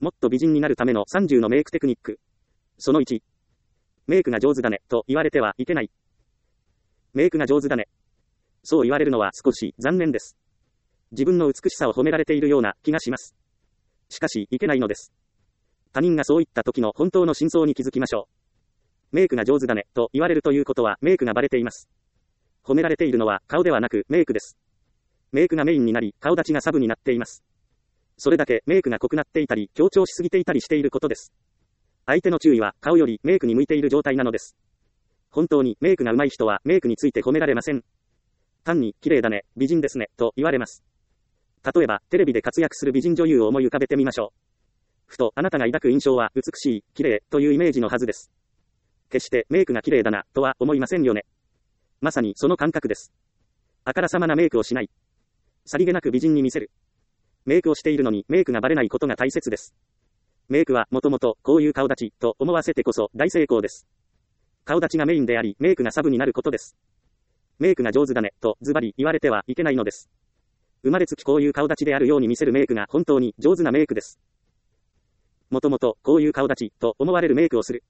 もっと美人になるための30のメイクテクニック。その1。メイクが上手だね、と言われてはいけない。メイクが上手だね。そう言われるのは少し残念です。自分の美しさを褒められているような気がします。しかし、いけないのです。他人がそう言った時の本当の真相に気づきましょう。メイクが上手だね、と言われるということはメイクがバレています。褒められているのは顔ではなくメイクです。メイクがメインになり、顔立ちがサブになっています。それだけメイクが濃くなっていたり、強調しすぎていたりしていることです。相手の注意は顔よりメイクに向いている状態なのです。本当にメイクが上手い人はメイクについて褒められません。単に、綺麗だね、美人ですね、と言われます。例えば、テレビで活躍する美人女優を思い浮かべてみましょう。ふと、あなたが抱く印象は、美しい、綺麗、というイメージのはずです。決して、メイクが綺麗だな、とは思いませんよね。まさに、その感覚です。あからさまなメイクをしない。さりげなく美人に見せる。メイクをしているのに、メイクがバレないことが大切です。メイクは、もともと、こういう顔立ち、と思わせてこそ、大成功です。顔立ちがメインであり、メイクがサブになることです。メイクが上手だね、とズバリ言われてはいけないのです。生まれつきこういう顔立ちであるように見せるメイクが本当に上手なメイクです。もともとこういう顔立ちと思われるメイクをする。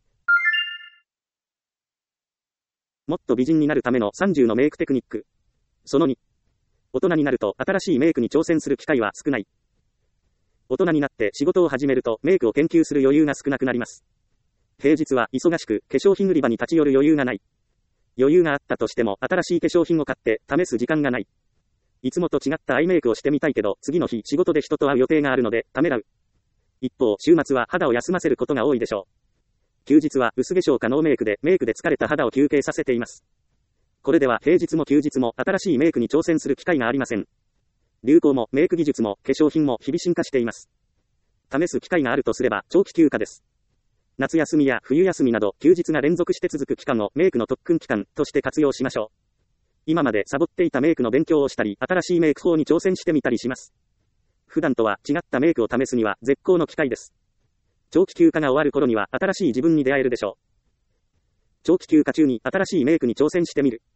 もっと美人になるための30のメイクテクニック。その2。大人になると新しいメイクに挑戦する機会は少ない。大人になって仕事を始めるとメイクを研究する余裕が少なくなります。平日は忙しく化粧品売り場に立ち寄る余裕がない。余裕があったとしても新しい化粧品を買って試す時間がない。いつもと違ったアイメイクをしてみたいけど、次の日仕事で人と会う予定があるので、ためらう。一方、週末は肌を休ませることが多いでしょう。休日は薄化粧かノーメイクで疲れた肌を休憩させています。これでは平日も休日も新しいメイクに挑戦する機会がありません。流行もメイク技術も化粧品も日々進化しています。試す機会があるとすれば長期休暇です。夏休みや冬休みなど休日が連続して続く期間をメイクの特訓期間として活用しましょう。今までサボっていたメイクの勉強をしたり、新しいメイク法に挑戦してみたりします。普段とは違ったメイクを試すには絶好の機会です。長期休暇が終わる頃には新しい自分に出会えるでしょう。長期休暇中に新しいメイクに挑戦してみる。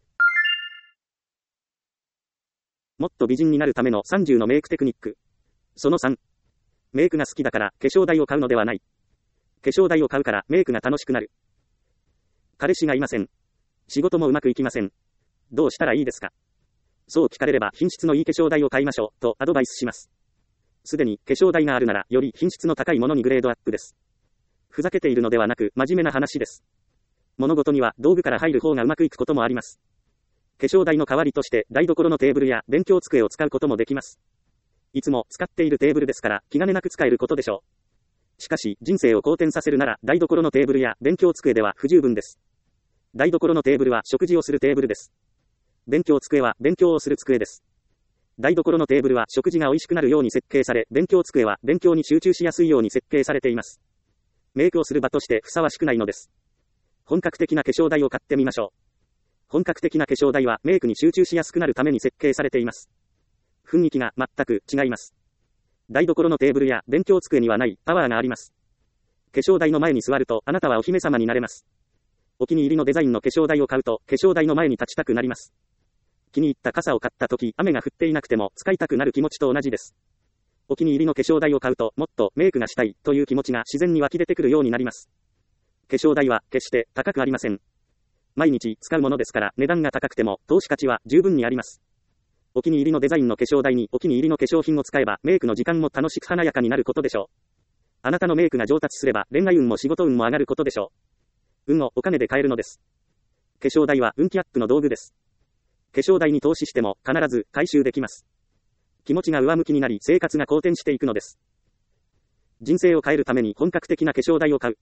もっと美人になるための30のメイクテクニック。その3。メイクが好きだから化粧台を買うのではない。化粧台を買うからメイクが楽しくなる。彼氏がいません。仕事もうまくいきません。どうしたらいいですか？そう聞かれれば品質のいい化粧台を買いましょう、とアドバイスします。すでに化粧台があるならより品質の高いものにグレードアップです。ふざけているのではなく真面目な話です。物事には道具から入る方がうまくいくこともあります。化粧台の代わりとして台所のテーブルや勉強机を使うこともできます。いつも使っているテーブルですから気兼ねなく使えることでしょう。しかし人生を好転させるなら台所のテーブルや勉強机では不十分です。台所のテーブルは食事をするテーブルです。勉強机は勉強をする机です。台所のテーブルは食事が美味しくなるように設計され、勉強机は勉強に集中しやすいように設計されています。メイクをする場としてふさわしくないのです。本格的な化粧台を買ってみましょう。本格的な化粧台はメイクに集中しやすくなるために設計されています。雰囲気が全く違います。台所のテーブルや勉強机にはないパワーがあります。化粧台の前に座るとあなたはお姫様になれます。お気に入りのデザインの化粧台を買うと化粧台の前に立ちたくなります。気に入った傘を買った時、雨が降っていなくても使いたくなる気持ちと同じです。お気に入りの化粧台を買うともっとメイクがしたいという気持ちが自然に湧き出てくるようになります。化粧台は決して高くありません。毎日使うものですから値段が高くても投資価値は十分にあります。お気に入りのデザインの化粧台にお気に入りの化粧品を使えばメイクの時間も楽しく華やかになることでしょう。あなたのメイクが上達すれば恋愛運も仕事運も上がることでしょう。運をお金で買えるのです。化粧台は運気アップの道具です。化粧台に投資しても必ず回収できます。気持ちが上向きになり生活が好転していくのです。人生を変えるために本格的な化粧台を買う。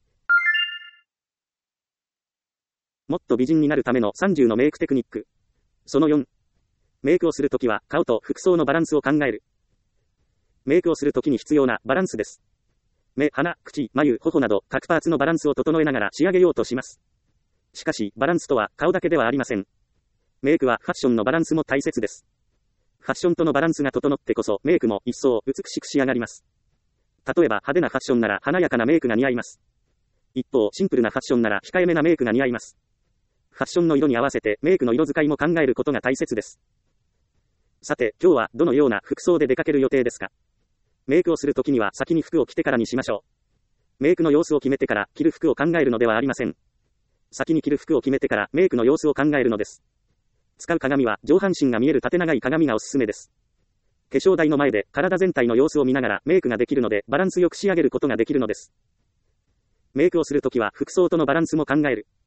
もっと美人になるための30のメイクテクニック。その4。メイクをするときは顔と服装のバランスを考える。メイクをするときに必要なバランスです。目、鼻、口、眉、頬など各パーツのバランスを整えながら仕上げようとします。しかしバランスとは顔だけではありません。メイクはファッションのバランスも大切です。ファッションとのバランスが整ってこそメイクも一層美しく仕上がります。例えば派手なファッションなら華やかなメイクが似合います。一方シンプルなファッションなら控えめなメイクが似合います。ファッションの色に合わせてメイクの色使いも考えることが大切です。さて今日はどのような服装で出かける予定ですか？ メイクをするときには先に服を着てからにしましょう。メイクの様子を決めてから着る服を考えるのではありません。先に着る服を決めてからメイクの様子を考えるのです。使う鏡は上半身が見える縦長い鏡がおすすめです。化粧台の前で体全体の様子を見ながらメイクができるのでバランスよく仕上げることができるのです。メイクをするときは服装とのバランスも考える。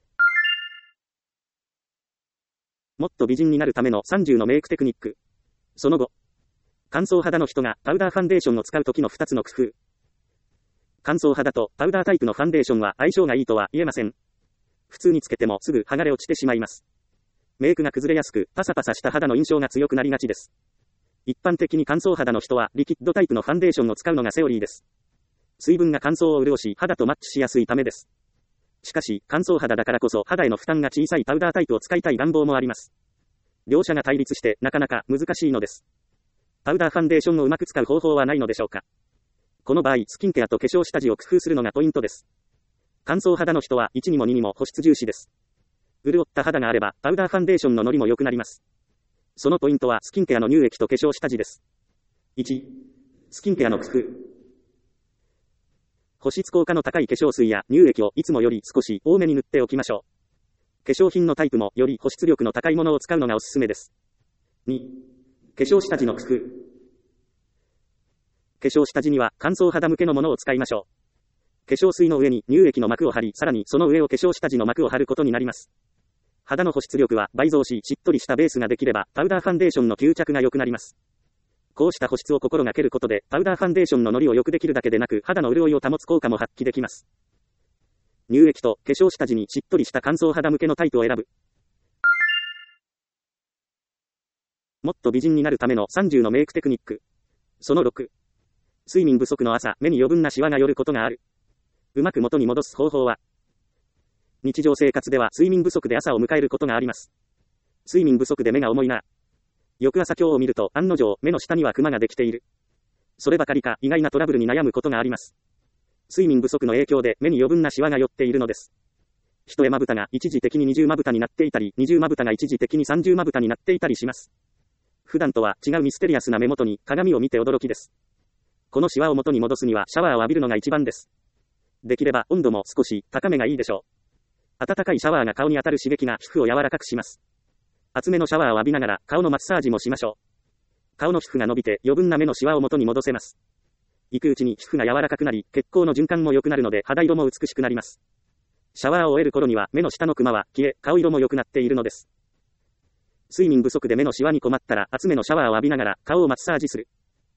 もっと美人になるための30のメイクテクニック。その後、乾燥肌の人がパウダーファンデーションを使うときの2つの工夫。乾燥肌とパウダータイプのファンデーションは相性がいいとは言えません。普通につけてもすぐ剥がれ落ちてしまいます。メイクが崩れやすく、パサパサした肌の印象が強くなりがちです。一般的に乾燥肌の人はリキッドタイプのファンデーションを使うのがセオリーです。水分が乾燥を潤し、肌とマッチしやすいためです。しかし、乾燥肌だからこそ肌への負担が小さいパウダータイプを使いたい願望もあります。両者が対立してなかなか難しいのです。パウダーファンデーションをうまく使う方法はないのでしょうか。この場合、スキンケアと化粧下地を工夫するのがポイントです。乾燥肌の人は1にも2にも保湿重視です。潤った肌があれば、パウダーファンデーションのノリも良くなります。そのポイントはスキンケアの乳液と化粧下地です。1、スキンケアの工夫。保湿効果の高い化粧水や乳液をいつもより少し多めに塗っておきましょう。化粧品のタイプもより保湿力の高いものを使うのがおすすめです。2、化粧下地の工夫。化粧下地には乾燥肌向けのものを使いましょう。化粧水の上に乳液の膜を貼り、さらにその上を化粧下地の膜を貼ることになります。肌の保湿力は倍増し、しっとりしたベースができれば、パウダーファンデーションの吸着が良くなります。こうした保湿を心がけることで、パウダーファンデーションのノリを良くできるだけでなく、肌の潤いを保つ効果も発揮できます。乳液と化粧下地にしっとりした乾燥肌向けのタイプを選ぶ。もっと美人になるための30のメイクテクニック。その6。睡眠不足の朝、目に余分なシワが寄ることがある。うまく元に戻す方法は、日常生活では睡眠不足で朝を迎えることがあります。睡眠不足で目が重いな。翌朝今日を見ると案の定目の下にはクマができている。そればかりか意外なトラブルに悩むことがあります。睡眠不足の影響で目に余分なシワが寄っているのです。一重まぶたが一時的に二重まぶたになっていたり、二重まぶたが一時的に三重まぶたになっていたりします。普段とは違うミステリアスな目元に鏡を見て驚きです。このシワを元に戻すにはシャワーを浴びるのが一番です。できれば温度も少し高めがいいでしょう。温かいシャワーが顔に当たる刺激が皮膚を柔らかくします。厚めのシャワーを浴びながら顔のマッサージもしましょう。顔の皮膚が伸びて余分な目のシワを元に戻せます。行くうちに皮膚が柔らかくなり、血行の循環も良くなるので肌色も美しくなります。シャワーを終える頃には目の下のクマは消え、顔色も良くなっているのです。睡眠不足で目のシワに困ったら厚めのシャワーを浴びながら顔をマッサージする。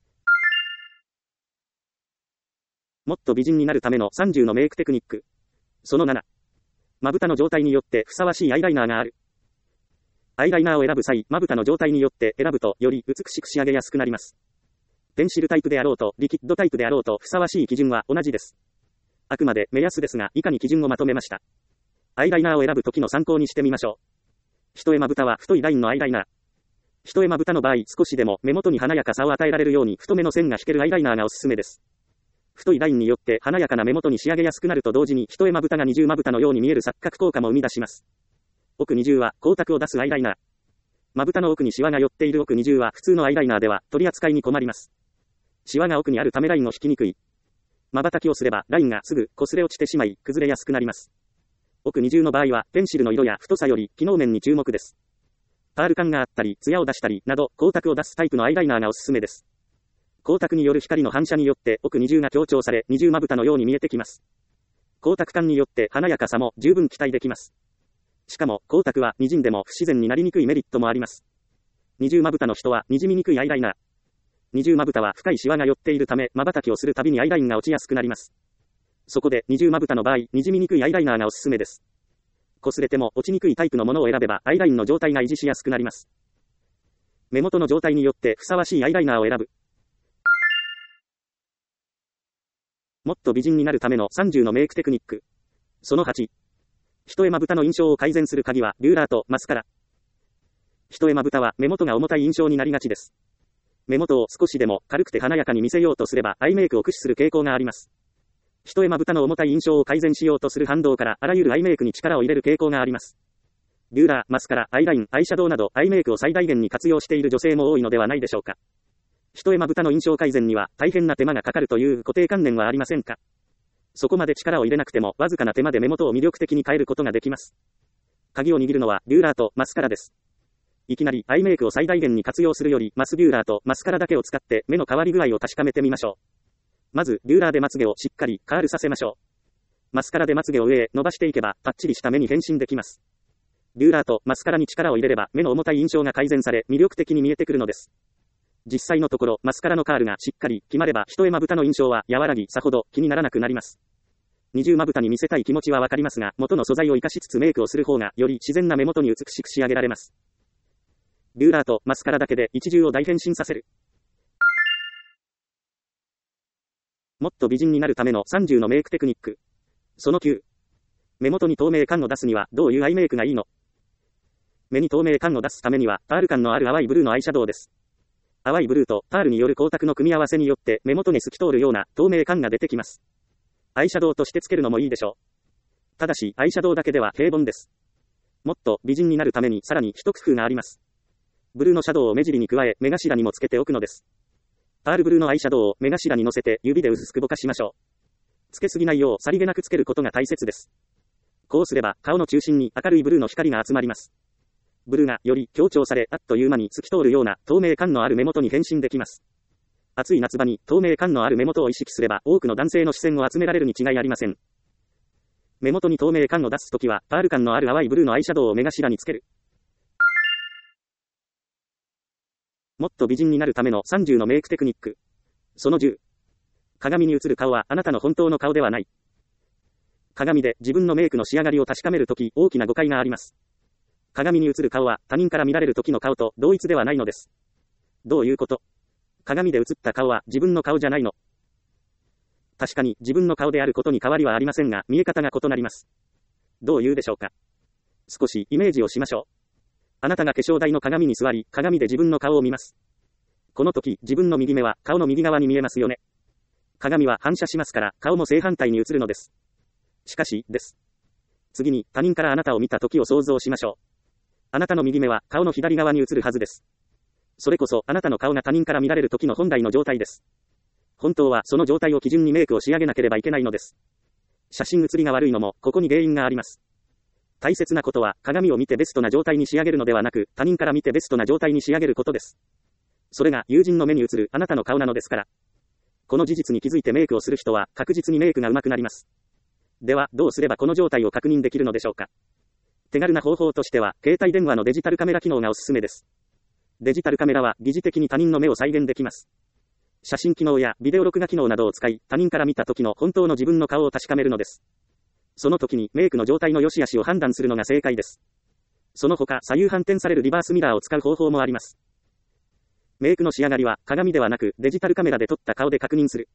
もっと美人になるための30のメイクテクニック。その7。まぶたの状態によってふさわしいアイライナーがある。アイライナーを選ぶ際、まぶたの状態によって選ぶとより美しく仕上げやすくなります。ペンシルタイプであろうとリキッドタイプであろうとふさわしい基準は同じです。あくまで目安ですが以下に基準をまとめました。アイライナーを選ぶ時の参考にしてみましょう。一重まぶたは太いラインのアイライナー。一重まぶたの場合少しでも目元に華やかさを与えられるように太めの線が引けるアイライナーがおすすめです。太いラインによって華やかな目元に仕上げやすくなると同時に一重まぶたが二重まぶたのように見える錯覚効果も生み出します。奥二重は光沢を出すアイライナー。まぶたの奥にシワが寄っている奥二重は普通のアイライナーでは取り扱いに困ります。シワが奥にあるためラインを引きにくい。瞬きをすればラインがすぐ擦れ落ちてしまい崩れやすくなります。奥二重の場合はペンシルの色や太さより機能面に注目です。パール感があったり艶を出したりなど光沢を出すタイプのアイライナーがおすすめです。光沢による光の反射によって奥二重が強調され二重まぶたのように見えてきます。光沢感によって華やかさも十分期待できます。しかも光沢は滲んでも不自然になりにくいメリットもあります。二重まぶたの人は滲みにくいアイライナー。二重まぶたは深いシワが寄っているため瞬きをするたびにアイラインが落ちやすくなります。そこで二重まぶたの場合滲みにくいアイライナーがおすすめです。擦れても落ちにくいタイプのものを選べばアイラインの状態が維持しやすくなります。目元の状態によってふさわしいアイライナーを選ぶ。もっと美人になるための30のメイクテクニック。その8。一重まぶたの印象を改善する鍵はビューラーとマスカラ。一重まぶたは目元が重たい印象になりがちです。目元を少しでも軽くて華やかに見せようとすればアイメイクを駆使する傾向があります。一重まぶたの重たい印象を改善しようとする反動からあらゆるアイメイクに力を入れる傾向があります。ビューラー、マスカラ、アイライン、アイシャドウなどアイメイクを最大限に活用している女性も多いのではないでしょうか。 一重まぶたの印象改善には大変な手間がかかるという固定観念はありませんか？そこまで力を入れなくてもわずかな手間で目元を魅力的に変えることができます。鍵を握るのはビューラーとマスカラです。いきなりアイメイクを最大限に活用するよりマスビューラーとマスカラだけを使って目の変わり具合を確かめてみましょう。まずビューラーでまつげをしっかりカールさせましょう。マスカラでまつげを上へ伸ばしていけばパッチリした目に変身できます。ビューラーとマスカラに力を入れれば目の重たい印象が改善され魅力的に見えてくるのです。実際のところマスカラのカールがしっかり決まれば一重まぶたの印象は和らぎさほど気にならなくなります。二重まぶたに見せたい気持ちはわかりますが、元の素材を活かしつつメイクをする方がより自然な目元に美しく仕上げられます。ビューラーとマスカラだけで一重を大変身させる。もっと美人になるための30のメイクテクニック。その9。目元に透明感を出すにはどういうアイメイクがいいの？目に透明感を出すためにはパール感のある淡いブルーのアイシャドウです。淡いブルーとパールによる光沢の組み合わせによって目元に透き通るような透明感が出てきます。アイシャドウとしてつけるのもいいでしょう。ただしアイシャドウだけでは平凡です。もっと美人になるためにさらに一工夫があります。ブルーのシャドウを目尻に加え目頭にもつけておくのです。パールブルーのアイシャドウを目頭に乗せて指で薄くぼかしましょう。つけすぎないようさりげなくつけることが大切です。こうすれば顔の中心に明るいブルーの光が集まります。ブルーがより強調されあっという間に透き通るような透明感のある目元に変身できます。暑い夏場に透明感のある目元を意識すれば多くの男性の視線を集められるに違いありません。目元に透明感を出すときはパール感のある淡いブルーのアイシャドウを目頭につける。もっと美人になるための30のメイクテクニック。その10。鏡に映る顔はあなたの本当の顔ではない。鏡で自分のメイクの仕上がりを確かめるとき大きな誤解があります。鏡に映る顔は他人から見られる時の顔と同一ではないのです。どういうこと？鏡で映った顔は自分の顔じゃないの？確かに自分の顔であることに変わりはありませんが、見え方が異なります。どういうでしょうか？少しイメージをしましょう。あなたが化粧台の鏡に座り、鏡で自分の顔を見ます。この時、自分の右目は顔の右側に見えますよね。鏡は反射しますから、顔も正反対に映るのです。しかし、です。次に、他人からあなたを見た時を想像しましょう。あなたの右目は顔の左側に映るはずです。それこそ、あなたの顔が他人から見られる時の本来の状態です。本当はその状態を基準にメイクを仕上げなければいけないのです。写真写りが悪いのも、ここに原因があります。大切なことは、鏡を見てベストな状態に仕上げるのではなく、他人から見てベストな状態に仕上げることです。それが友人の目に映るあなたの顔なのですから。この事実に気づいてメイクをする人は確実にメイクが上手くなります。では、どうすればこの状態を確認できるのでしょうか。手軽な方法としては、携帯電話のデジタルカメラ機能がおすすめです。デジタルカメラは疑似的に他人の目を再現できます。写真機能やビデオ録画機能などを使い、他人から見た時の本当の自分の顔を確かめるのです。その時にメイクの状態の良し悪しを判断するのが正解です。その他、左右反転されるリバースミラーを使う方法もあります。メイクの仕上がりは鏡ではなくデジタルカメラで撮った顔で確認する。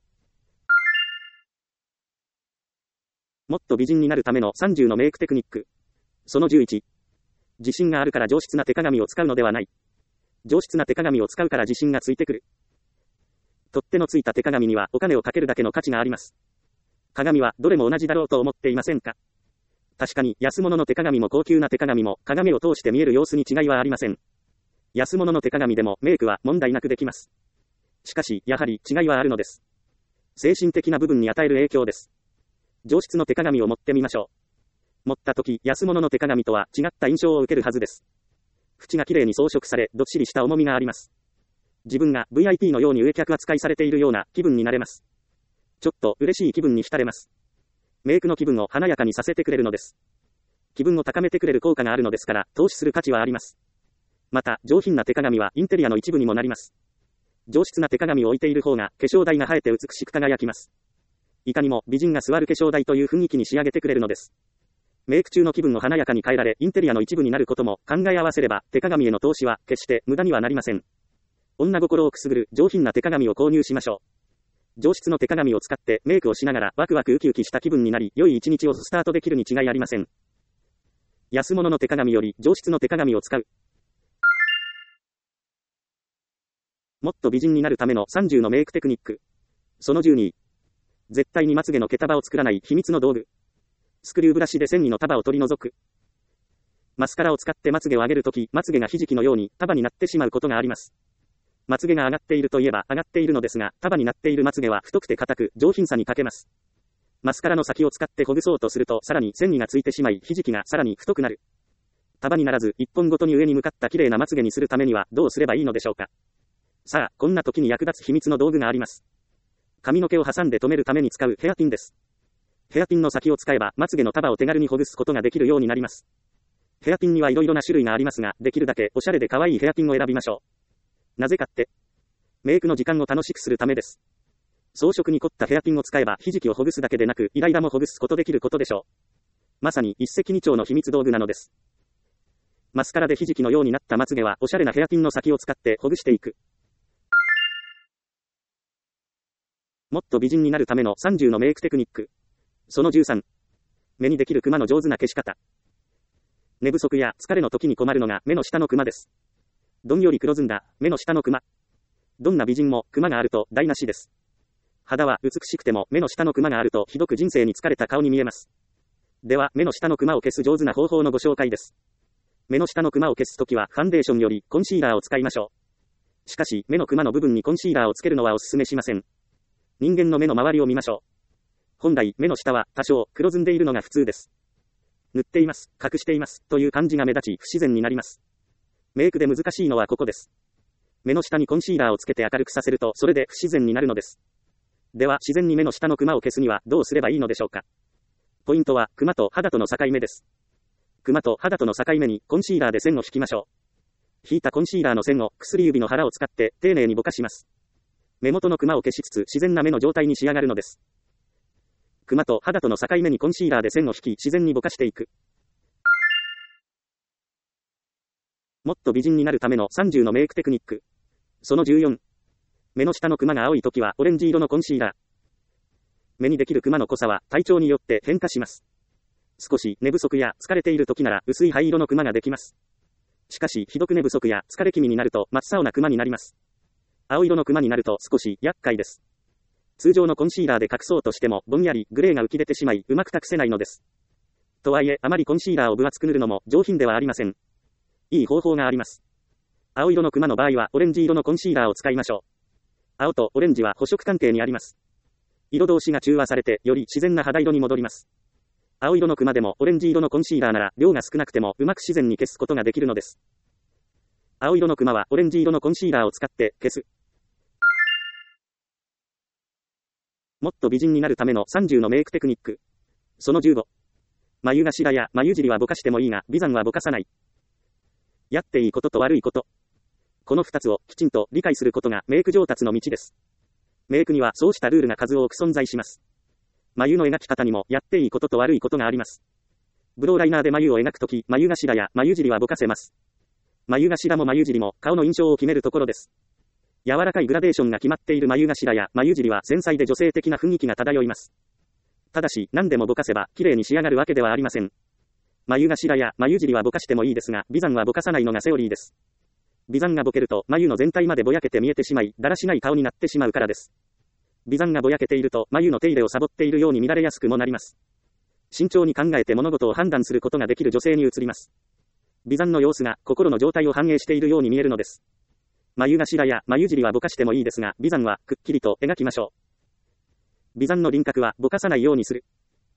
もっと美人になるための30のメイクテクニック。その11。自信があるから上質な手鏡を使うのではない。上質な手鏡を使うから自信がついてくる。取っ手のついた手鏡にはお金をかけるだけの価値があります。鏡はどれも同じだろうと思っていませんか？確かに安物の手鏡も高級な手鏡も鏡を通して見える様子に違いはありません。安物の手鏡でもメイクは問題なくできます。しかし、やはり違いはあるのです。精神的な部分に与える影響です。上質の手鏡を持ってみましょう。持った時、安物の手鏡とは違った印象を受けるはずです。縁が綺麗に装飾され、どっしりした重みがあります。自分が VIP のように上客扱いされているような気分になれます。ちょっと嬉しい気分に浸れます。メイクの気分を華やかにさせてくれるのです。気分を高めてくれる効果があるのですから、投資する価値はあります。また、上品な手鏡はインテリアの一部にもなります。上質な手鏡を置いている方が化粧台が映えて美しく輝きます。いかにも美人が座る化粧台という雰囲気に仕上げてくれるのです。メイク中の気分を華やかに変えられ、インテリアの一部になることも考え合わせれば、手鏡への投資は決して無駄にはなりません。女心をくすぐる上品な手鏡を購入しましょう。上質の手鏡を使ってメイクをしながらワクワクウキウキした気分になり、良い一日をスタートできるに違いありません。安物の手鏡より上質の手鏡を使う。もっと美人になるための30のメイクテクニック。その12。絶対にまつげの毛束を作らない秘密の道具。スクリューブラシで繊維の束を取り除く。マスカラを使ってまつげを上げるとき、まつげがひじきのように束になってしまうことがあります。 まつげが上がっているといえば上がっているのですが、束になっているまつげは太くて硬く、上品さに欠けます。マスカラの先を使ってほぐそうとすると、さらに線がついてしまい、ひじきがさらに太くなる。束にならず、一本ごとに上に向かった綺麗なまつげにするためには、どうすればいいのでしょうか。さあ、こんな時に役立つ秘密の道具があります。髪の毛を挟んで留めるために使うヘアピンです。ヘアピンの先を使えば、まつげの束を手軽にほぐすことができるようになります。ヘアピンにはいろいろな種類がありますが、できるだけおしゃれで可愛いヘアピンを選びましょう。なぜかって、メイクの時間を楽しくするためです。装飾に凝ったヘアピンを使えば、ひじきをほぐすだけでなく、イライラもほぐすことできることでしょう。まさに一石二鳥の秘密道具なのです。マスカラでひじきのようになったまつげは、おしゃれなヘアピンの先を使ってほぐしていく。もっと美人になるための30のメイクテクニック。その13。目にできるクマの上手な消し方。寝不足や疲れの時に困るのが目の下のクマです。どんより黒ずんだ目の下のクマ。どんな美人もクマがあると台無しです。肌は美しくても目の下のクマがあるとひどく人生に疲れた顔に見えます。では目の下のクマを消す上手な方法のご紹介です。目の下のクマを消すときはファンデーションよりコンシーラーを使いましょう。しかし目のクマの部分にコンシーラーをつけるのはお勧めしません。人間の目の周りを見ましょう。本来目の下は多少黒ずんでいるのが普通です。塗っています、隠していますという感じが目立ち不自然になります。メイクで難しいのはここです。目の下にコンシーラーをつけて明るくさせるとそれで不自然になるのです。では自然に目の下のクマを消すにはどうすればいいのでしょうか。ポイントはクマと肌との境目です。クマと肌との境目にコンシーラーで線を引きましょう。引いたコンシーラーの線を薬指の腹を使って丁寧にぼかします。目元のクマを消しつつ自然な目の状態に仕上がるのです。クマと肌との境目にコンシーラーで線を引き自然にぼかしていく。もっと美人になるための30のメイクテクニック。その14。目の下のクマが青いときはオレンジ色のコンシーラー。目にできるクマの濃さは体調によって変化します。少し寝不足や疲れているときなら薄い灰色のクマができます。しかしひどく寝不足や疲れ気味になると真っ青なクマになります。青色のクマになると少し厄介です。通常のコンシーラーで隠そうとしてもぼんやりグレーが浮き出てしまいうまく隠せないのです。とはいえあまりコンシーラーを分厚く塗るのも上品ではありません。いい方法があります。青色のクマの場合はオレンジ色のコンシーラーを使いましょう。青とオレンジは補色関係にあります。色同士が中和されてより自然な肌色に戻ります。青色のクマでもオレンジ色のコンシーラーなら量が少なくてもうまく自然に消すことができるのです。青色のクマはオレンジ色のコンシーラーを使って消す。もっと美人になるための30のメイクテクニック。その15。眉頭や眉尻はぼかしてもいいが、眉山はぼかさない。やっていいことと悪いこと。この2つをきちんと理解することがメイク上達の道です。メイクにはそうしたルールが数多く存在します。眉の描き方にもやっていいことと悪いことがあります。ブローライナーで眉を描くとき、眉頭や眉尻はぼかせます。眉頭も眉尻も顔の印象を決めるところです。柔らかいグラデーションが決まっている眉頭や眉尻は繊細で女性的な雰囲気が漂います。ただし、何でもぼかせば綺麗に仕上がるわけではありません。眉頭や眉尻はぼかしてもいいですが、眉山はぼかさないのがセオリーです。眉山がぼけると眉の全体までぼやけて見えてしまい、だらしない顔になってしまうからです。眉山がぼやけていると眉の手入れをサボっているように見られやすくもなります。慎重に考えて物事を判断することができる女性に移ります。眉山の様子が心の状態を反映しているように見えるのです。眉頭や眉尻はぼかしてもいいですが、眉山はくっきりと描きましょう。眉山の輪郭はぼかさないようにする。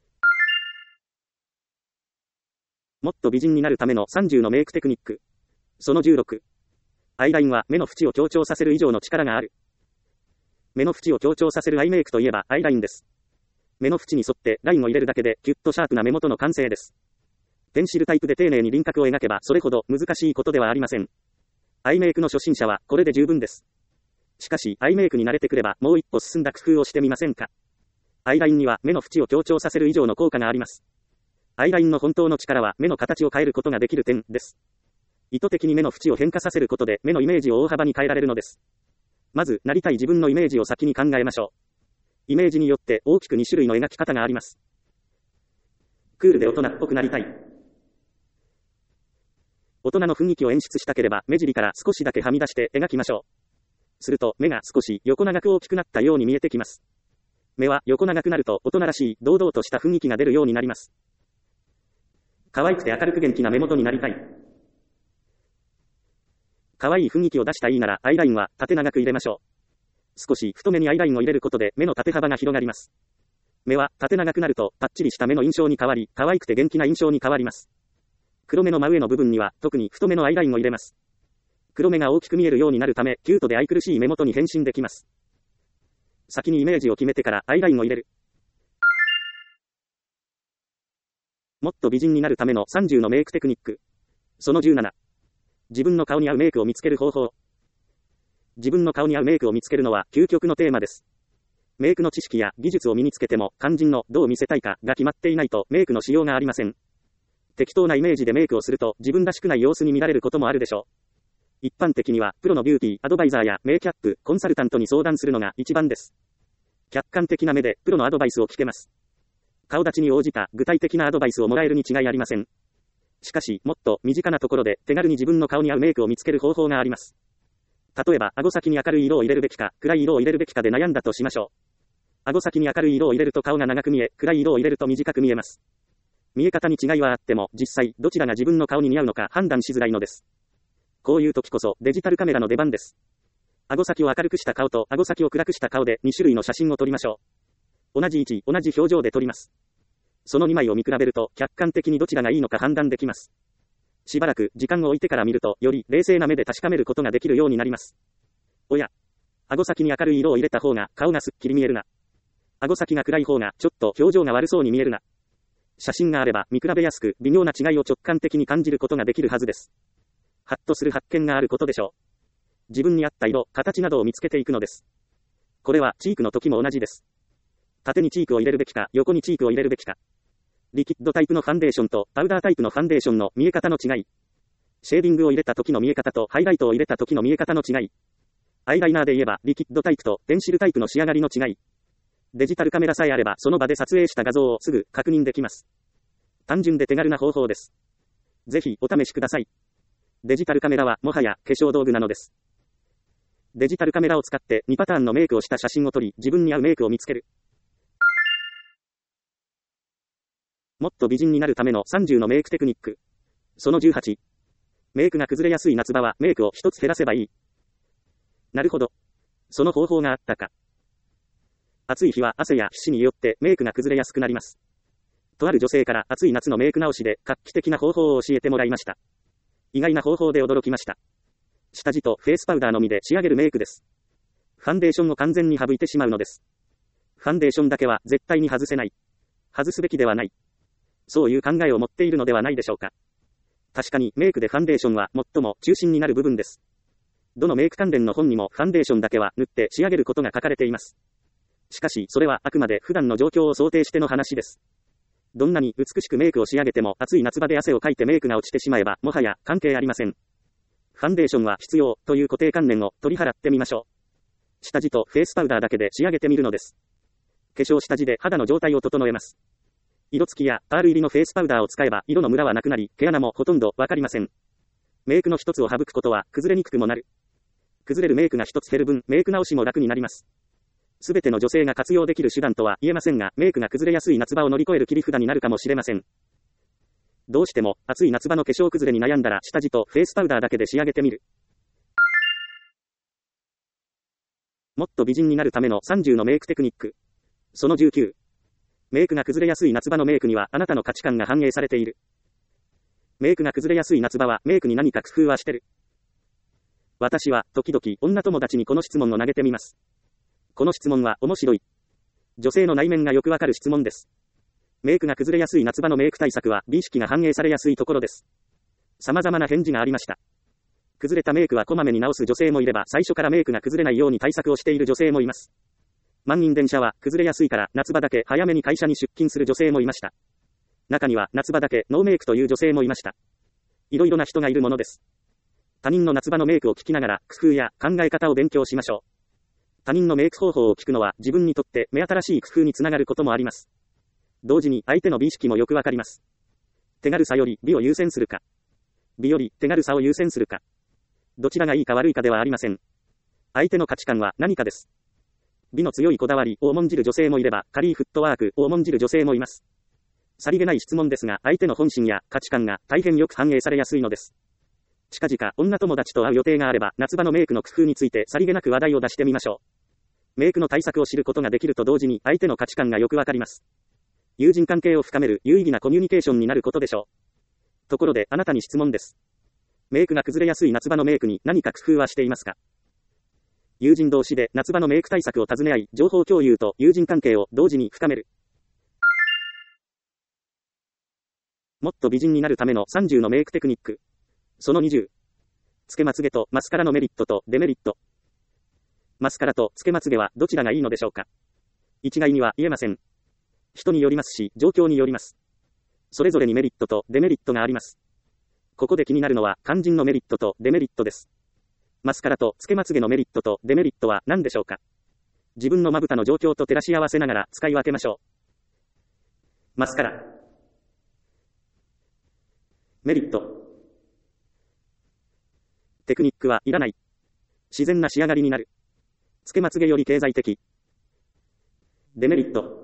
もっと美人になるための30のメイクテクニック。その16。アイラインは目の縁を強調させる以上の力がある。目の縁を強調させるアイメイクといえばアイラインです。目の縁に沿ってラインを入れるだけでキュッとシャープな目元の完成です。ペンシルタイプで丁寧に輪郭を描けばそれほど難しいことではありません。アイメイクの初心者はこれで十分です。しかしアイメイクに慣れてくればもう一歩進んだ工夫をしてみませんか。アイラインには目の縁を強調させる以上の効果があります。アイラインの本当の力は目の形を変えることができる点です。意図的に目の縁を変化させることで目のイメージを大幅に変えられるのです。まずなりたい自分のイメージを先に考えましょう。イメージによって大きく2種類の描き方があります。クールで大人っぽくなりたい。大人の雰囲気を演出したければ目尻から少しだけはみ出して描きましょう。すると目が少し横長く大きくなったように見えてきます。目は横長くなると大人らしい堂々とした雰囲気が出るようになります。可愛くて明るく元気な目元になりたい。 可愛い雰囲気を出したいなら、アイラインは縦長く入れましょう。少し太めにアイラインを入れることで目の縦幅が広がります。目は縦長くなるとパッチリした目の印象に変わり、可愛くて元気な印象に変わります。黒目の真上の部分には特に太めのアイラインを入れます。黒目が大きく見えるようになるため、キュートで愛くるしい目元に変身できます。先にイメージを決めてからアイラインを入れる。もっと美人になるための30のメイクテクニック。その17。自分の顔に合うメイクを見つける方法。自分の顔に合うメイクを見つけるのは究極のテーマです。メイクの知識や技術を身につけても、肝心のどう見せたいかが決まっていないとメイクのしようがありません。適当なイメージでメイクをすると自分らしくない様子に見られることもあるでしょう。一般的にはプロのビューティーアドバイザーやメイキャップ、コンサルタントに相談するのが一番です。客観的な目でプロのアドバイスを聞けます。顔立ちに応じた具体的なアドバイスをもらえるに違いありません。しかし、もっと身近なところで手軽に自分の顔に合うメイクを見つける方法があります。例えば、顎先に明るい色を入れるべきか、暗い色を入れるべきかで悩んだとしましょう。顎先に明るい色を入れると顔が長く見え、暗い色を入れると短く見えます。見え方に違いはあっても、実際、どちらが自分の顔に似合うのか判断しづらいのです。こういう時こそデジタルカメラの出番です。顎先を明るくした顔と顎先を暗くした顔で2種類の写真を撮りましょう。同じ位置、同じ表情で撮ります。その2枚を見比べると客観的にどちらがいいのか判断できます。しばらく時間を置いてから見るとより冷静な目で確かめることができるようになります。おや、顎先に明るい色を入れた方が顔がすっきり見えるな。顎先が暗い方がちょっと表情が悪そうに見えるな。写真があれば見比べやすく微妙な違いを直感的に感じることができるはずです。ハッとする発見があることでしょう。自分に合った色、形などを見つけていくのです。これはチークの時も同じです。縦にチークを入れるべきか、横にチークを入れるべきか。リキッドタイプのファンデーションとパウダータイプのファンデーションの見え方の違い。シェーディングを入れた時の見え方とハイライトを入れた時の見え方の違い。アイライナーで言えばリキッドタイプとペンシルタイプの仕上がりの違い。デジタルカメラさえあればその場で撮影した画像をすぐ確認できます。単純で手軽な方法です。ぜひお試しください。デジタルカメラはもはや化粧道具なのです。デジタルカメラを使って2パターンのメイクをした写真を撮り、自分に合うメイクを見つける。もっと美人になるための30のメイクテクニック。その18。メイクが崩れやすい夏場はメイクを一つ減らせばいい。なるほど。その方法があったか。暑い日は汗や皮脂によってメイクが崩れやすくなります。とある女性から暑い夏のメイク直しで画期的な方法を教えてもらいました。意外な方法で驚きました。下地とフェイスパウダーのみで仕上げるメイクです。ファンデーションを完全に省いてしまうのです。ファンデーションだけは絶対に外せない。外すべきではない。そういう考えを持っているのではないでしょうか。確かにメイクでファンデーションは最も中心になる部分です。どのメイク関連の本にもファンデーションだけは塗って仕上げることが書かれています。しかしそれはあくまで普段の状況を想定しての話です。どんなに美しくメイクを仕上げても暑い夏場で汗をかいてメイクが落ちてしまえばもはや関係ありません。ファンデーションは必要という固定観念を取り払ってみましょう。下地とフェイスパウダーだけで仕上げてみるのです。化粧下地で肌の状態を整えます。色付きやパール入りのフェイスパウダーを使えば色のムラはなくなり、毛穴もほとんどわかりません。メイクの一つを省くことは崩れにくくもなる。崩れるメイクが一つ減る分、メイク直しも楽になります。すべての女性が活用できる手段とは言えませんが、メイクが崩れやすい夏場を乗り越える切り札になるかもしれません。どうしても暑い夏場の化粧崩れに悩んだら下地とフェイスパウダーだけで仕上げてみる。もっと美人になるための30のメイクテクニック。その19。メイクが崩れやすい夏場のメイクにはあなたの価値観が反映されている。メイクが崩れやすい夏場はメイクに何か工夫はしてる。私は時々女友達にこの質問を投げてみます。この質問は面白い。女性の内面がよくわかる質問です。メイクが崩れやすい夏場のメイク対策は美意識が反映されやすいところです。様々な返事がありました。崩れたメイクはこまめに直す女性もいれば、最初からメイクが崩れないように対策をしている女性もいます。満員電車は崩れやすいから夏場だけ早めに会社に出勤する女性もいました。中には夏場だけノーメイクという女性もいました。いろいろな人がいるものです。他人の夏場のメイクを聞きながら工夫や考え方を勉強しましょう。他人のメイク方法を聞くのは自分にとって目新しい工夫につながることもあります。同時に相手の美意識もよくわかります。手軽さより美を優先するか、美より手軽さを優先するか、どちらがいいか悪いかではありません。相手の価値観は何かです。美の強いこだわりを重んじる女性もいれば、軽いフットワークを重んじる女性もいます。さりげない質問ですが、相手の本心や価値観が大変よく反映されやすいのです。 近々女友達と会う予定があれば、夏場のメイクの工夫についてさりげなく話題を出してみましょう。メイクの対策を知ることができると同時に相手の価値観がよくわかります。友人関係を深める有意義なコミュニケーションになることでしょう。ところであなたに質問です。メイクが崩れやすい夏場のメイクに何か工夫はしていますか？友人同士で夏場のメイク対策を尋ね合い、情報共有と友人関係を同時に深める。もっと美人になるための30のメイクテクニック。その20。つけまつげとマスカラのメリットとデメリット。マスカラとつけまつげはどちらがいいのでしょうか？一概には言えません。人によりますし、状況によります。それぞれにメリットとデメリットがあります。ここで気になるのは肝心のメリットとデメリットです。マスカラとつけまつげのメリットとデメリットは何でしょうか？自分のまぶたの状況と照らし合わせながら使い分けましょう。マスカラ。メリット。テクニックはいらない。自然な仕上がりになる。つけまつげより経済的。デメリット。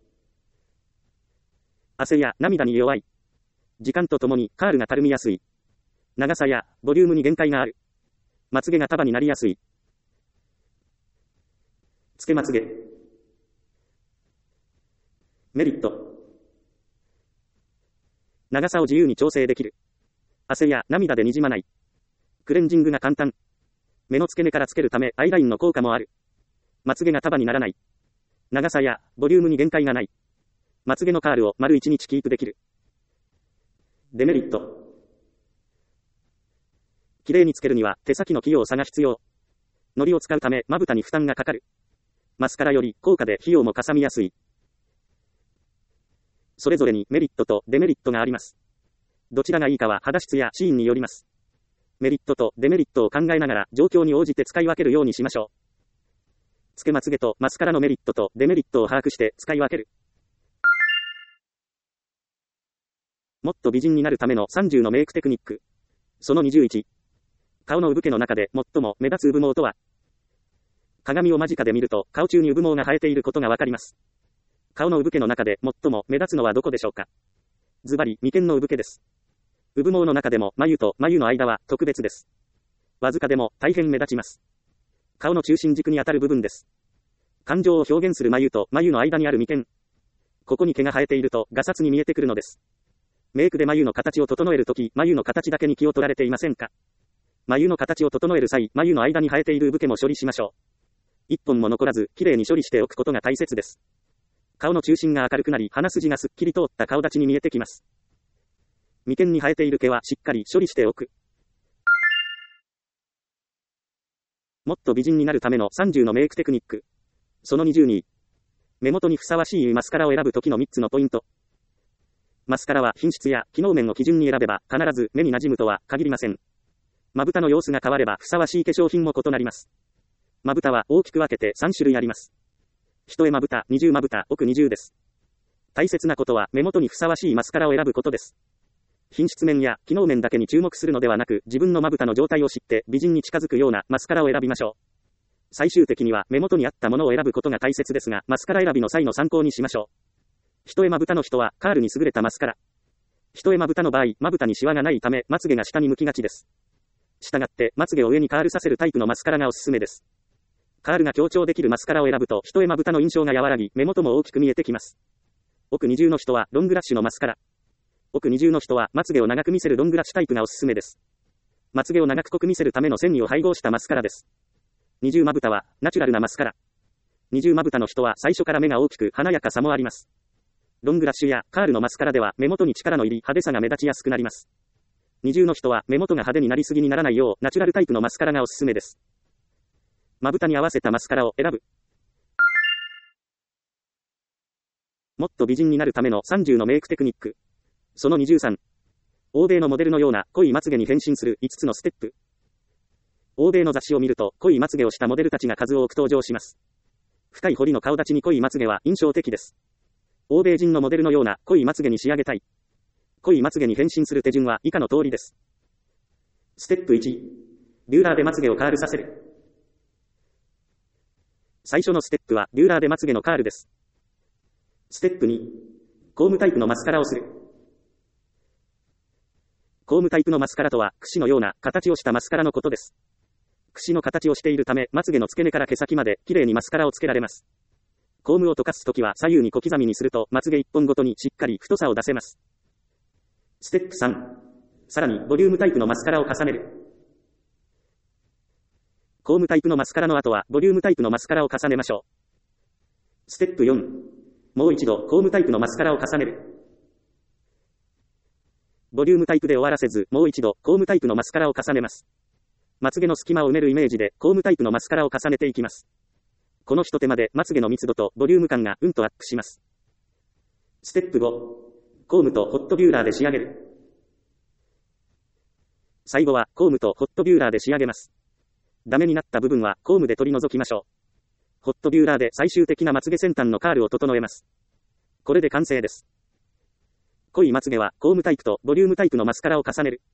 汗や涙に弱い。時間とともにカールがたるみやすい。長さやボリュームに限界がある。まつげが束になりやすい。つけまつげ。メリット。長さを自由に調整できる。汗や涙でにじまない。クレンジングが簡単。目の付け根からつけるためアイラインの効果もある。まつげが束にならない。長さやボリュームに限界がない。まつげのカールを丸1日キープできる。デメリット。綺麗につけるには手先の器用さが必要。糊を使うためまぶたに負担がかかる。マスカラより高価で費用もかさみやすい。それぞれにメリットとデメリットがあります。どちらがいいかは肌質やシーンによります。メリットとデメリットを考えながら状況に応じて使い分けるようにしましょう。つけまつげとマスカラのメリットとデメリットを把握して使い分ける。もっと美人になるための30のメイクテクニック。その21。顔の産毛の中で最も目立つ産毛とは？鏡を間近で見ると顔中に産毛が生えていることがわかります。顔の産毛の中で最も目立つのはどこでしょうか？ズバリ眉間の産毛です。産毛の中でも眉と眉の間は特別です。わずかでも大変目立ちます。顔の中心軸にあたる部分です。感情を表現する眉と眉の間にある眉間。ここに毛が生えているとガサツに見えてくるのです。メイクで眉の形を整えるとき、眉の形だけに気を取られていませんか？眉の形を整える際、眉の間に生えている産毛も処理しましょう。一本も残らず、きれいに処理しておくことが大切です。顔の中心が明るくなり、鼻筋がすっきり通った顔立ちに見えてきます。眉間に生えている毛はしっかり処理しておく。もっと美人になるための30のメイクテクニック。その20に、目元にふさわしいマスカラを選ぶときの3つのポイント。マスカラは品質や機能面を基準に選べば必ず目に馴染むとは限りません。まぶたの様子が変わればふさわしい化粧品も異なります。まぶたは大きく分けて3種類あります。一重まぶた、二重まぶた、奥二重です。大切なことは目元にふさわしいマスカラを選ぶことです。品質面や機能面だけに注目するのではなく、自分のまぶたの状態を知って美人に近づくようなマスカラを選びましょう。最終的には目元に合ったものを選ぶことが大切ですが、マスカラ選びの際の参考にしましょう。一重まぶたの人はカールに優れたマスカラ。一重まぶたの場合、まぶたにシワがないためまつげが下に向きがちです。したがってまつげを上にカールさせるタイプのマスカラがおすすめです。カールが強調できるマスカラを選ぶと一重まぶたの印象が和らぎ、目元も大きく見えてきます。奥二重の人はロングラッシュのマスカラ。奥二重の人はまつげを長く見せるロングラッシュタイプがおすすめです。まつげを長く濃く見せるための繊維を配合したマスカラです。二重まぶたはナチュラルなマスカラ。二重まぶたの人は最初から目が大きく華やかさもあります。ロングラッシュやカールのマスカラでは目元に力の入り派手さが目立ちやすくなります。二重の人は目元が派手になりすぎにならないようナチュラルタイプのマスカラがおすすめです。まぶたに合わせたマスカラを選ぶ。もっと美人になるための30のメイクテクニック。その23。欧米のモデルのような濃いまつげに変身する5つのステップ。欧米の雑誌を見ると濃いまつげをしたモデルたちが数多く登場します。深い彫りの顔立ちに濃いまつげは印象的です。欧米人のモデルのような濃いまつげに仕上げたい。濃いまつげに変身する手順は以下の通りです。ステップ1。ビューラーでまつげをカールさせる。最初のステップはビューラーでまつげのカールです。ステップ2。コームタイプのマスカラをする。 コームタイプのマスカラとは、櫛のような形をしたマスカラのことです。櫛の形をしているため、まつげの付け根から毛先まで、きれいにマスカラをつけられます。コームを溶かすときは左右に小刻みにすると、まつげ1本ごとにしっかり太さを出せます。ステップ3。さらに、ボリュームタイプのマスカラを重ねる。コームタイプのマスカラの後は、ボリュームタイプのマスカラを重ねましょう。ステップ4。もう一度、コームタイプのマスカラを重ねる。ボリュームタイプで終わらせず、もう一度、コームタイプのマスカラを重ねます。まつげの隙間を埋めるイメージで、コームタイプのマスカラを重ねていきます。この一手間で、まつげの密度とボリューム感がうんとアップします。ステップ5。コームとホットビューラーで仕上げる。最後は、コームとホットビューラーで仕上げます。ダメになった部分は、コームで取り除きましょう。ホットビューラーで最終的なまつげ先端のカールを整えます。これで完成です。濃いまつげは、コームタイプとボリュームタイプのマスカラを重ねる。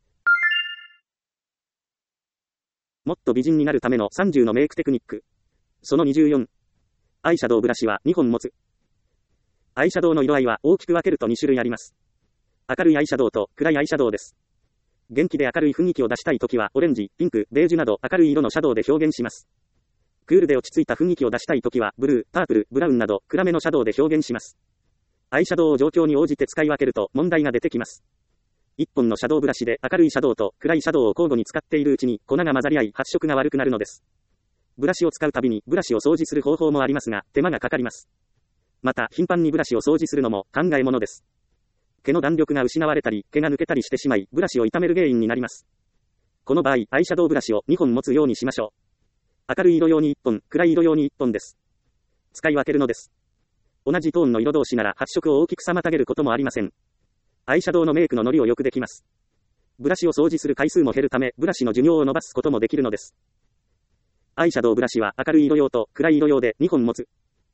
もっと美人になるための30のメイクテクニック。その24。アイシャドウブラシは2本持つ。アイシャドウの色合いは大きく分けると2種類あります。明るいアイシャドウと暗いアイシャドウです。元気で明るい雰囲気を出したいときはオレンジ、ピンク、ベージュなど明るい色のシャドウで表現します。クールで落ち着いた雰囲気を出したいときはブルー、パープル、ブラウンなど暗めのシャドウで表現します。アイシャドウを状況に応じて使い分けると問題が出てきます。一本のシャドウブラシで明るいシャドウと暗いシャドウを交互に使っているうちに粉が混ざり合い発色が悪くなるのです。ブラシを使うたびにブラシを掃除する方法もありますが手間がかかります。また頻繁にブラシを掃除するのも考えものです。毛の弾力が失われたり毛が抜けたりしてしまいブラシを傷める原因になります。この場合アイシャドウブラシを2本持つようにしましょう。明るい色用に1本、暗い色用に1本です。使い分けるのです。同じトーンの色同士なら発色を大きく妨げることもありません。アイシャドウのメイクのノリをよくできます。ブラシを掃除する回数も減るためブラシの寿命を伸ばすこともできるのです。アイシャドウブラシは明るい色用と暗い色用で2本持つ。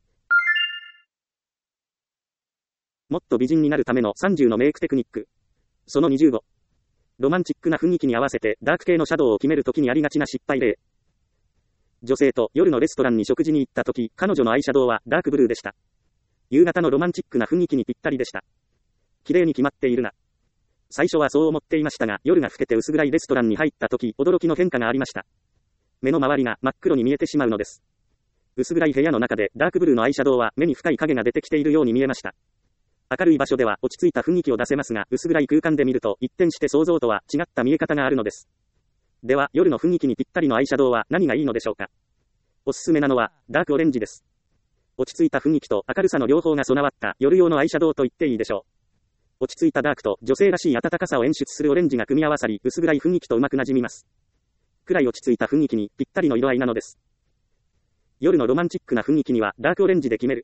もっと美人になるための30のメイクテクニック。その25。ロマンチックな雰囲気に合わせてダーク系のシャドウを決めるときにありがちな失敗例。女性と夜のレストランに食事に行ったとき、彼女のアイシャドウはダークブルーでした。夕方のロマンチックな雰囲気にぴったりでした。綺麗に決まっているな。最初はそう思っていましたが、夜が更けて薄暗いレストランに入ったとき、驚きの変化がありました。目の周りが真っ黒に見えてしまうのです。薄暗い部屋の中でダークブルーのアイシャドウは目に深い影が出てきているように見えました。明るい場所では落ち着いた雰囲気を出せますが、薄暗い空間で見ると一転して想像とは違った見え方があるのです。では、夜の雰囲気にぴったりのアイシャドウは何がいいのでしょうか。おすすめなのは、ダークオレンジです。落ち着いた雰囲気と明るさの両方が備わった夜用のアイシャドウと言っていいでしょう。落ち着いたダークと女性らしい温かさを演出するオレンジが組み合わさり、薄暗い雰囲気とうまく馴染みます。暗い落ち着いた雰囲気にぴったりの色合いなのです。夜のロマンチックな雰囲気にはダークオレンジで決める。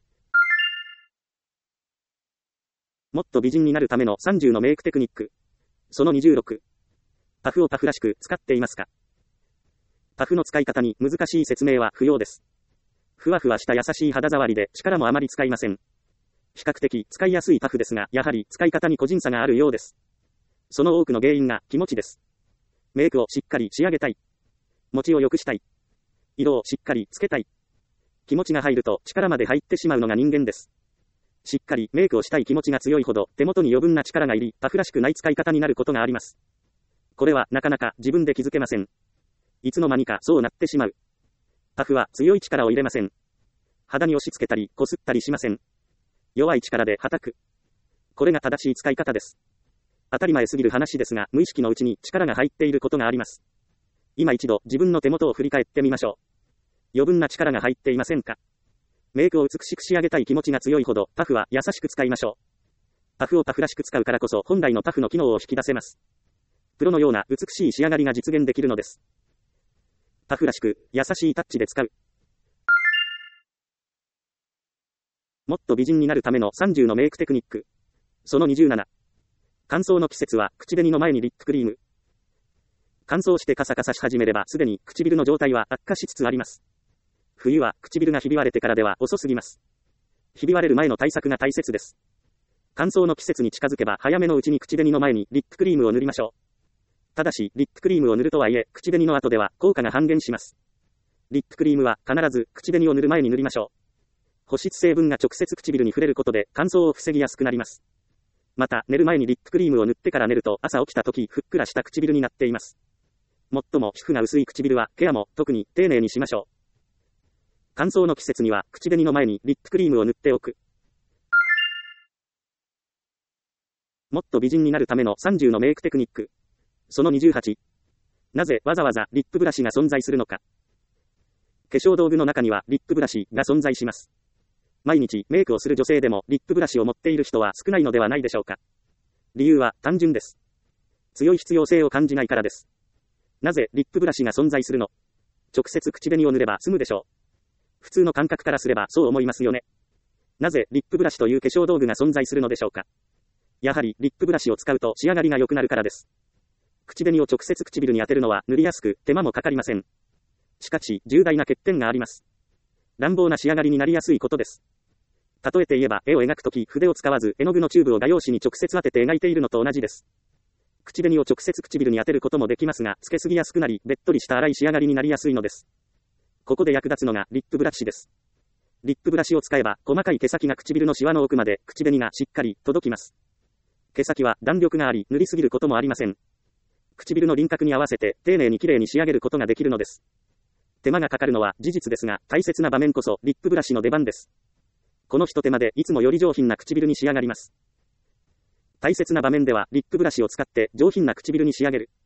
もっと美人になるための30のメイクテクニック。その26。パフをパフらしく使っていますか。パフの使い方に難しい説明は不要です。ふわふわした優しい肌触りで力もあまり使いません。比較的使いやすいパフですが、やはり使い方に個人差があるようです。その多くの原因が気持ちです。メイクをしっかり仕上げたい。持ちを良くしたい。色をしっかりつけたい。気持ちが入ると力まで入ってしまうのが人間です。しっかりメイクをしたい気持ちが強いほど手元に余分な力が入り、パフらしくない使い方になることがあります。これはなかなか自分で気づけません。いつの間にかそうなってしまう。パフは強い力を入れません。肌に押し付けたり、こすったりしません。弱い力で叩く。これが正しい使い方です。当たり前すぎる話ですが、無意識のうちに力が入っていることがあります。今一度自分の手元を振り返ってみましょう。余分な力が入っていませんか。メイクを美しく仕上げたい気持ちが強いほど、パフは優しく使いましょう。パフをパフらしく使うからこそ、本来のパフの機能を引き出せます。プロのような美しい仕上がりが実現できるのです。パフらしく、優しいタッチで使う。もっと美人になるための30のメイクテクニック。その27。乾燥の季節は口紅の前にリップクリーム。乾燥してカサカサし始めればすでに唇の状態は悪化しつつあります。冬は唇がひび割れてからでは遅すぎます。ひび割れる前の対策が大切です。乾燥の季節に近づけば早めのうちに口紅の前にリップクリームを塗りましょう。ただし、リップクリームを塗るとはいえ、口紅の後では効果が半減します。リップクリームは必ず口紅を塗る前に塗りましょう。保湿成分が直接唇に触れることで乾燥を防ぎやすくなります。 また、寝る前にリップクリームを塗ってから寝ると朝起きた時、ふっくらした唇になっています。最も皮膚が薄い唇は、ケアも特に丁寧にしましょう。乾燥の季節には、口紅の前にリップクリームを塗っておく。もっと美人になるための30のメイクテクニック。その28。なぜわざわざリップブラシが存在するのか。化粧道具の中にはリップブラシが存在します。毎日メイクをする女性でもリップブラシを持っている人は少ないのではないでしょうか。理由は単純です。強い必要性を感じないからです。なぜリップブラシが存在するの？直接口紅を塗れば済むでしょう。普通の感覚からすればそう思いますよね。なぜリップブラシという化粧道具が存在するのでしょうか。やはりリップブラシを使うと仕上がりが良くなるからです。口紅を直接唇に当てるのは塗りやすく手間もかかりません。しかし重大な欠点があります。乱暴な仕上がりになりやすいことです。例えて言えば絵を描くとき筆を使わず絵の具のチューブを画用紙に直接当てて描いているのと同じです。口紅を直接唇に当てることもできますが、つけすぎやすくなりべっとりした粗い仕上がりになりやすいのです。ここで役立つのがリップブラシです。リップブラシを使えば細かい毛先が唇のシワの奥まで口紅がしっかり届きます。毛先は弾力があり、塗りすぎることもありません。唇の輪郭に合わせて丁寧に綺麗に仕上げることができるのです。手間がかかるのは事実ですが、大切な場面こそリップブラシの出番です。この一手間でいつもより上品な唇に仕上がります。大切な場面ではリップブラシを使って上品な唇に仕上げる。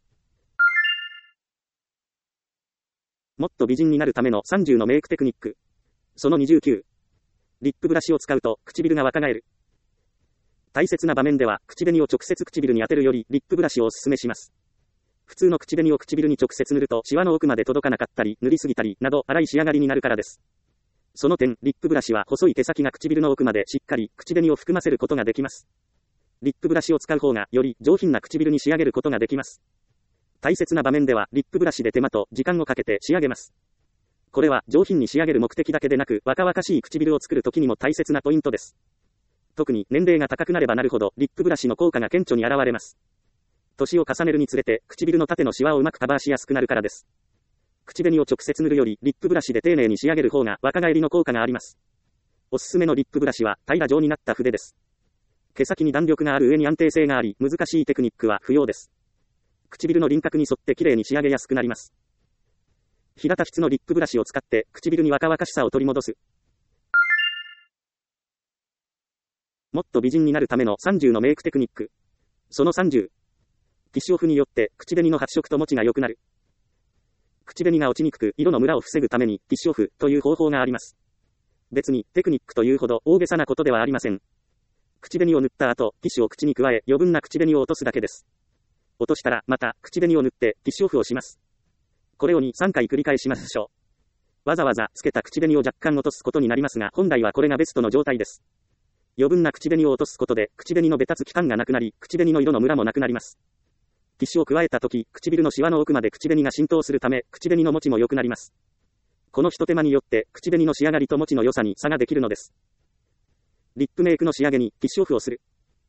もっと美人になるための30のメイクテクニック。その29。リップブラシを使うと唇が若返る。大切な場面では口紅を直接唇に当てるよりリップブラシをお勧めします。普通の口紅を唇に直接塗るとシワの奥まで届かなかったり塗りすぎたりなど粗い仕上がりになるからです。その点、リップブラシは細い毛先が唇の奥までしっかり口紅を含ませることができます。リップブラシを使う方がより上品な唇に仕上げることができます。大切な場面ではリップブラシで手間と時間をかけて仕上げます。これは上品に仕上げる目的だけでなく若々しい唇を作るときにも大切なポイントです。特に年齢が高くなればなるほどリップブラシの効果が顕著に現れます。年を重ねるにつれて唇の縦のシワをうまくカバーしやすくなるからです。口紅を直接塗るよりリップブラシで丁寧に仕上げる方が若返りの効果があります。おすすめのリップブラシは平ら状になった筆です。毛先に弾力がある上に安定性があり難しいテクニックは不要です。唇の輪郭に沿って綺麗に仕上げやすくなります。平た質のリップブラシを使って唇に若々しさを取り戻す。もっと美人になるための30のメイクテクニック。その30。ティッシュオフによって口紅の発色と持ちが良くなる。口紅が落ちにくく色のムラを防ぐためにティッシュオフという方法があります。別にテクニックというほど大げさなことではありません。口紅を塗った後、ティッシュを口に加え余分な口紅を落とすだけです。落としたらまた口紅を塗ってティッシュオフをします。これを2、3回繰り返しましょう。わざわざつけた口紅を若干落とすことになりますが、本来はこれがベストの状態です。余分な口紅を落とすことで口紅のベタつき感がなくなり、口紅の色のムラもなくなります。ティッシュを加えたとき、唇のシワの奥まで口紅が浸透するため、口紅の持ちも良くなります。この一手間によって、口紅の仕上がりと持ちの良さに差ができるのです。リップメイクの仕上げにティッシュオフをする。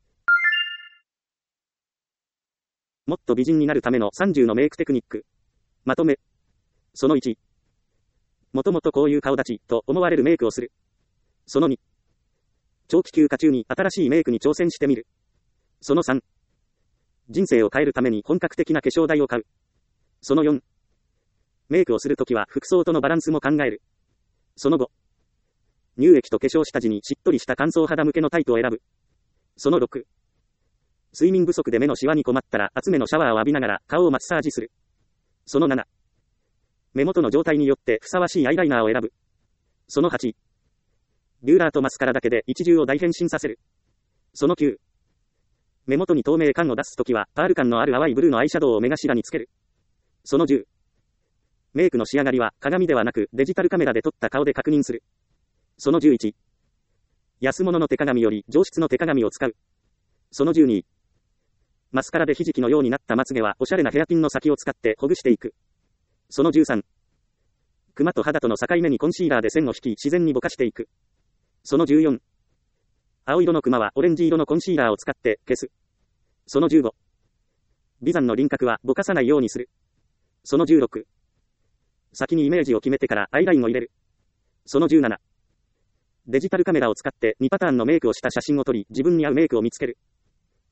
もっと美人になるための30のメイクテクニック。まとめ。その1。もともとこういう顔立ちと思われるメイクをする。その2。長期休暇中に新しいメイクに挑戦してみる。その3。人生を変えるために本格的な化粧台を買う。その4。メイクをするときは服装とのバランスも考える。その5。乳液と化粧下地にしっとりした乾燥肌向けのタイプを選ぶ。その6。睡眠不足で目のシワに困ったら厚めのシャワーを浴びながら顔をマッサージする。その7。目元の状態によってふさわしいアイライナーを選ぶ。その8。ビューラーとマスカラだけで一重を大変身させる。その9。目元に透明感を出すときは、パール感のある淡いブルーのアイシャドウを目頭につける。その10。メイクの仕上がりは、鏡ではなくデジタルカメラで撮った顔で確認する。その11。安物の手鏡より上質の手鏡を使う。その12。マスカラでひじきのようになったまつげは、おしゃれなヘアピンの先を使ってほぐしていく。その13。クマと肌との境目にコンシーラーで線を引き、自然にぼかしていく。その14。青色のクマはオレンジ色のコンシーラーを使って消す。その15。眉山の輪郭はぼかさないようにする。その16。先にイメージを決めてからアイラインを入れる。その17。デジタルカメラを使って2パターンのメイクをした写真を撮り、自分に合うメイクを見つける。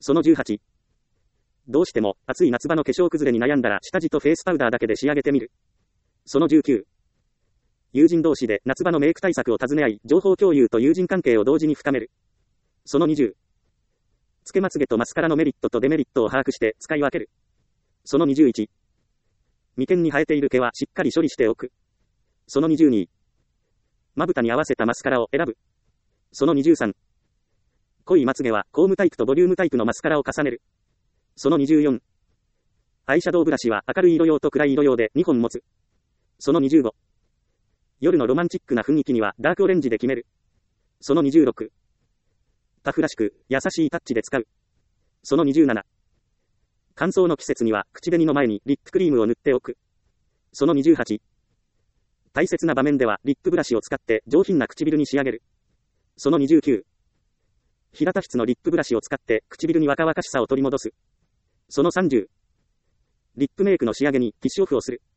その18。どうしても暑い夏場の化粧崩れに悩んだら下地とフェイスパウダーだけで仕上げてみる。その19。友人同士で夏場のメイク対策を尋ね合い、情報共有と友人関係を同時に深める。その20。つけまつげとマスカラのメリットとデメリットを把握して使い分ける。その21。眉間に生えている毛はしっかり処理しておく。その22。まぶたに合わせたマスカラを選ぶ。その23。濃いまつげはコームタイプとボリュームタイプのマスカラを重ねる。その24。アイシャドウブラシは明るい色用と暗い色用で2本持つ。その25。夜のロマンチックな雰囲気にはダークオレンジで決める。その26。タフらしく優しいタッチで使う。その27。乾燥の季節には口紅の前にリップクリームを塗っておく。その28。大切な場面ではリップブラシを使って上品な唇に仕上げる。その29。平田質のリップブラシを使って唇に若々しさを取り戻す。その30。リップメイクの仕上げにティッシュオフをする。